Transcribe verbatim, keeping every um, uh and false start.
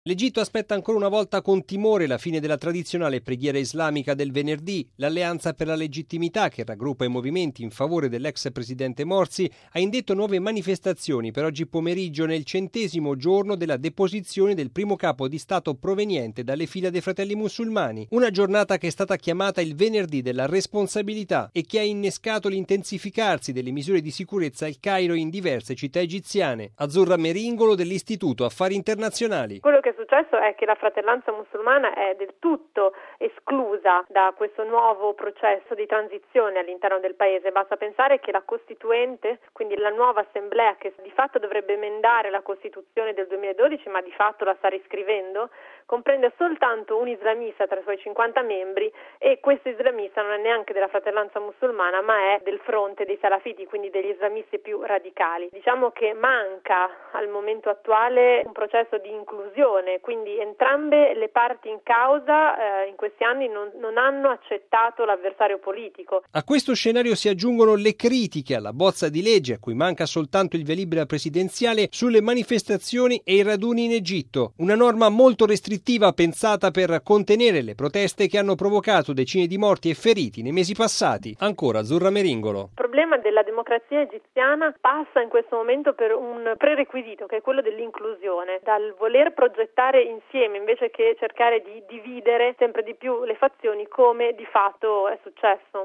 L'Egitto aspetta ancora una volta con timore la fine della tradizionale preghiera islamica del venerdì. L'Alleanza per la legittimità, che raggruppa i movimenti in favore dell'ex presidente Morsi, ha indetto nuove manifestazioni per oggi pomeriggio nel centesimo giorno della deposizione del primo capo di Stato proveniente dalle fila dei Fratelli Musulmani. Una giornata che è stata chiamata il venerdì della responsabilità e che ha innescato l'intensificarsi delle misure di sicurezza al Cairo in diverse città egiziane. Azzurra Meringolo dell'Istituto Affari Internazionali. Quello che è successo è che la fratellanza musulmana è del tutto esclusa da questo nuovo processo di transizione all'interno del paese. Basta pensare che la Costituente, quindi la nuova assemblea che di fatto dovrebbe emendare la Costituzione del duemiladodici, ma di fatto la sta riscrivendo, comprende soltanto un islamista tra i suoi cinquanta membri, e questo islamista non è neanche della fratellanza musulmana, ma è del fronte dei salafiti, quindi degli islamisti più radicali. Diciamo che manca al momento attuale un processo di inclusione, quindi entrambe le parti in causa eh, in questi anni non, non hanno accettato l'avversario politico. A questo scenario si aggiungono le critiche alla bozza di legge, a cui manca soltanto il via libera presidenziale, sulle manifestazioni e i raduni in Egitto. Una norma molto restrittiva pensata per contenere le proteste che hanno provocato decine di morti e feriti nei mesi passati. Ancora Azzurra Meringolo. Il problema della democrazia egiziana passa in questo momento per un prerequisito, che è quello dell'inclusione, dal voler progettare insieme invece che cercare di dividere sempre di più le fazioni, come di fatto è successo.